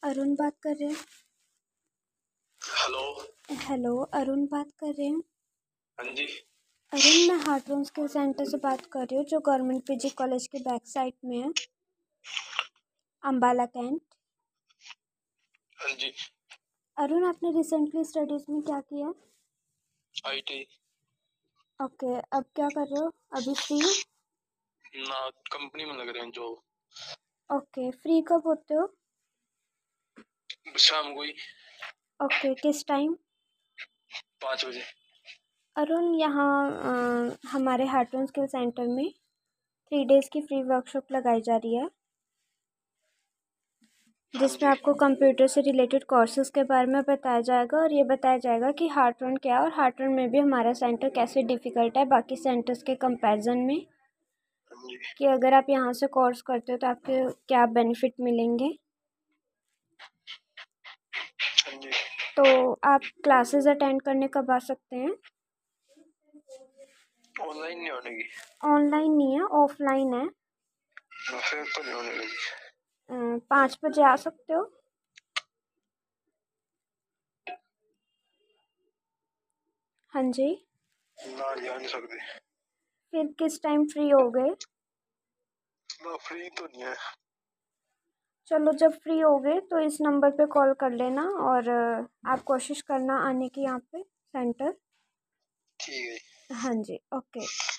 अरुण बात कर रहे हैं। हेलो। हेलो, अरुण बात कर रहे हैं। हाँ जी। अरुण, मैं हार्टरोन स्किल सेंटर से बात कर रही हूँ जो गवर्नमेंट पीजी कॉलेज के बैक साइड में है, अम्बाला कैंट। हाँ जी। अरुण, आपने रिसेंटली स्टडीज़ में क्या किया? आईटी। ओके, अब क्या कर रहे हो? अभी फ्री? ना, कंपनी में लग रहे हैं जो। ओके, फ्री कब होते हो? शाम को ही। ओके, किस टाइम? 5 बजे। अरुण, यहाँ हमारे हार्टरोन स्किल सेंटर में 3 डेज़ की फ्री वर्कशॉप लगाई जा रही है हाँ जिसमें जी। आपको कंप्यूटर से रिलेटेड कोर्सेज़ के बारे में बताया जाएगा और ये बताया जाएगा कि हार्टरोन क्या है और हार्टरोन में भी हमारा सेंटर कैसे डिफ़िकल्ट है बाकी सेंटर्स के कंपैरिजन में, हाँ जी। कि अगर आप यहाँ से कोर्स करते हो तो आपके क्या बेनिफिट मिलेंगे। हाँ जी। तो आप क्लासेस अटेंड करने कब आ सकते हैं? ऑनलाइन नहीं होने की। ऑनलाइन नहीं है, ऑफलाइन है। फिर तो नहीं होने लगी। 5 बजे आ सकते हो? हाँ जी। ना, जा नहीं सकते। फिर किस टाइम फ्री हो गए? ना, फ्री तो नहीं है। चलो, जब फ्री हो गए तो इस नंबर पे कॉल कर लेना और आप कोशिश करना आने की यहाँ पे सेंटर। ठीक है। हाँ जी, ओके।